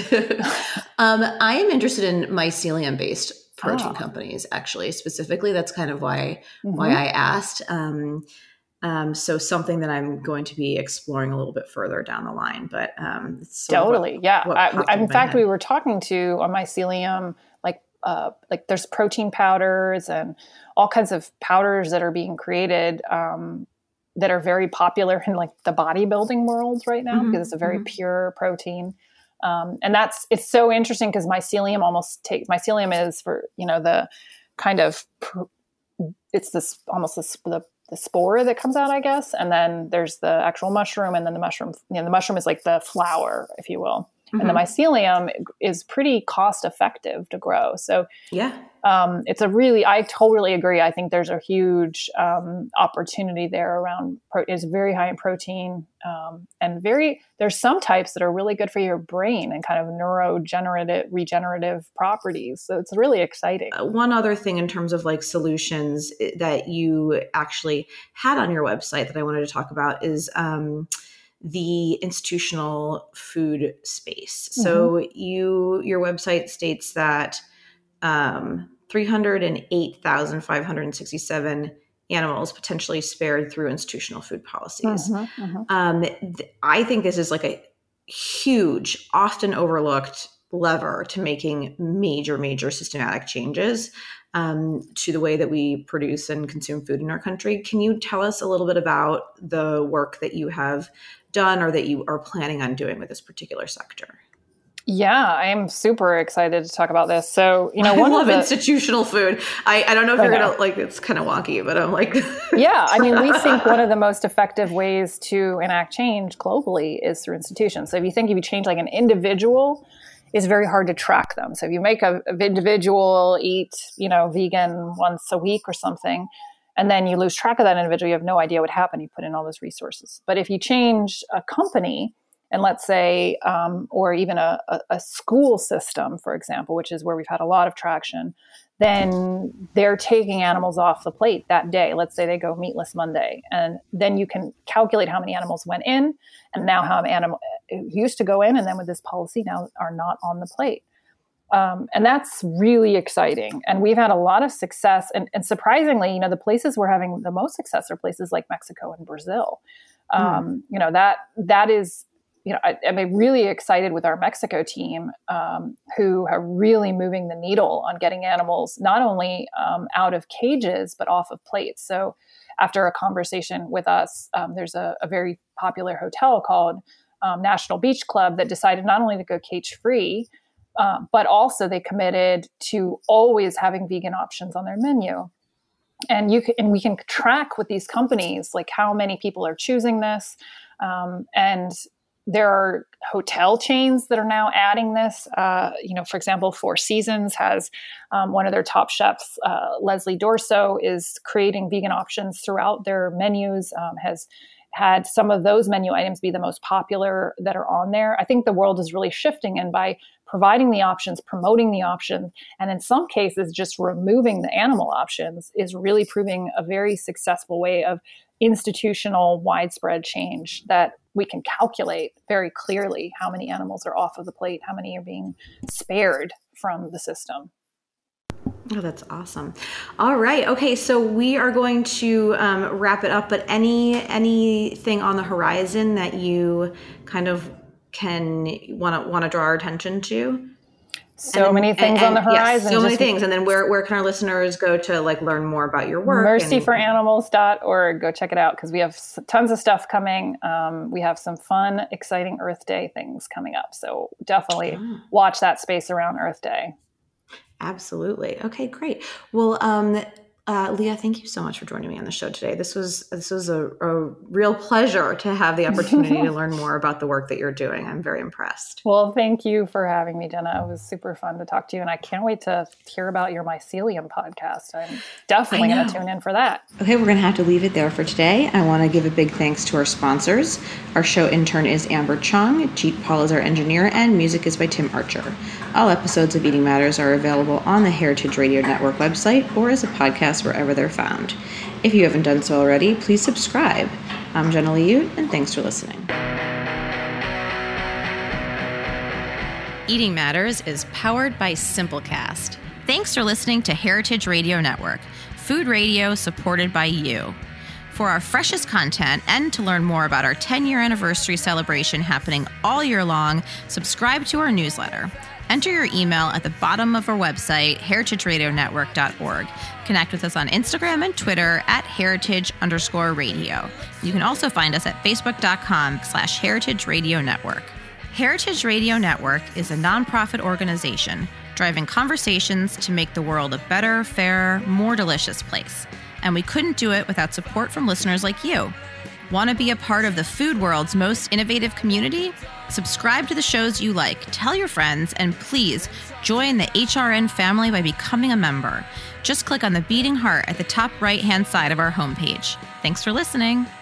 S5: um, I am interested in mycelium based protein
S6: oh.
S5: companies, actually, specifically. That's kind of why,
S6: mm-hmm.
S5: why I asked. Um, Um, so something that I'm going to be exploring a little bit further down the line, but um, it's
S6: totally,
S5: what,
S6: yeah.
S5: What
S6: I, in fact,
S5: head.
S6: we were talking to on mycelium, like uh, like there's protein powders and all kinds of powders that are being created um, that are very popular in like the bodybuilding world right now mm-hmm. because it's a very mm-hmm. pure protein. Um, and that's it's so interesting because mycelium almost takes mycelium is for you know the kind of it's this almost this the the spore that comes out, I guess. And then there's the actual mushroom. And then the mushroom, you know, the mushroom is like the flower, if you will. Mm-hmm. And the mycelium is pretty cost effective to grow. So
S5: yeah,
S6: um, it's a really, I totally agree. I think there's a huge um, opportunity there around, pro- it's very high in protein um, and very, there's some types that are really good for your brain and kind of neurogenerative, regenerative properties. So it's really exciting.
S5: Uh, one other thing in terms of like solutions that you actually had on your website that I wanted to talk about is, um, the institutional food space. Mm-hmm. So you your website states that um, three hundred eight thousand five hundred sixty-seven animals potentially spared through institutional food policies. Mm-hmm, mm-hmm. Um, th- I think this is like a huge, often overlooked lever to making major, major systematic changes um, to the way that we produce and consume food in our country. Can you tell us a little bit about the work that you have done or that you are planning on doing with this particular sector?
S6: Yeah, I am super excited to talk about this. So, you know, one
S5: I love
S6: of the
S5: institutional food. I, I don't know if I you're know. gonna like. It's kind of wonky, but I'm like,
S6: yeah. I mean, we think one of the most effective ways to enact change globally is through institutions. So, if you think if you change like an individual, it's very hard to track them. So, if you make a, an individual eat, you know, vegan once a week or something, and then you lose track of that individual, you have no idea what happened. You put in all those resources. But if you change a company, and let's say, um, or even a, a, a school system, for example, which is where we've had a lot of traction, then they're taking animals off the plate that day. Let's say they go meatless Monday. And then you can calculate how many animals went in and now how many animals used to go in. And then with this policy now are not on the plate. Um, and that's really exciting. And we've had a lot of success. And, and surprisingly, you know, the places we're having the most success are places like Mexico and Brazil. Um, mm. You know, that that is... You know, I, I'm really excited with our Mexico team, um, who are really moving the needle on getting animals not only um, out of cages, but off of plates. So after a conversation with us, um, there's a, a very popular hotel called um, National Beach Club that decided not only to go cage-free, uh, but also they committed to always having vegan options on their menu. And you can, and we can track with these companies, like how many people are choosing this. Um, and There are hotel chains that are now adding this. Uh, you know, for example, Four Seasons has um, one of their top chefs, uh, Leslie Dorso, is creating vegan options throughout their menus, um, has had some of those menu items be the most popular that are on there. I think the world is really shifting, and by providing the options, promoting the options, and in some cases just removing the animal options is really proving a very successful way of institutional widespread change that we can calculate very clearly how many animals are off of the plate, how many are being spared from the system.
S5: Oh, that's awesome. All right. Okay. So we are going to um, wrap it up, but any, anything on the horizon that you kind of can want to, want to draw our attention to?
S6: So
S5: then,
S6: many things and,
S5: and,
S6: on the horizon.
S5: Yes, so many things. And then where, where can our listeners go to like learn more about your work?
S6: mercy for animals dot org. Go check it out because we have tons of stuff coming. Um, we have some fun, exciting Earth Day things coming up. So definitely oh. watch that space around Earth Day.
S5: Absolutely. Okay, great. Well, um, uh, Leah, thank you so much for joining me on the show today. This was this was a, a real pleasure to have the opportunity to learn more about the work that you're doing. I'm very impressed.
S6: Well, thank you for having me, Jenna. It was super fun to talk to you, and I can't wait to hear about your mycelium podcast. I'm definitely going to tune in for that.
S5: Okay, we're going to have to leave it there for today. I want to give a big thanks to our sponsors. Our show intern is Amber Chung, Jeet Paul is our engineer, and music is by Tim Archer. All episodes of Eating Matters are available on the Heritage Radio Network website or as a podcast wherever they're found. If you haven't done so already, please subscribe. I'm Jenna Liut, and thanks for listening.
S7: Eating Matters is powered by Simplecast. Thanks for listening to Heritage Radio Network, food radio supported by you. For our freshest content and to learn more about our ten-year anniversary celebration happening all year long, subscribe to our newsletter. Enter your email at the bottom of our website, heritage radio network dot org. Connect with us on Instagram and Twitter at heritage underscore radio. You can also find us at facebook.com slash heritage radio network. Heritage Radio Network is a nonprofit organization driving conversations to make the world a better, fairer, more delicious place. And we couldn't do it without support from listeners like you. Want to be a part of the food world's most innovative community? Subscribe to the shows you like, tell your friends, and please join the H R N family by becoming a member. Just click on the beating heart at the top right-hand side of our homepage. Thanks for listening.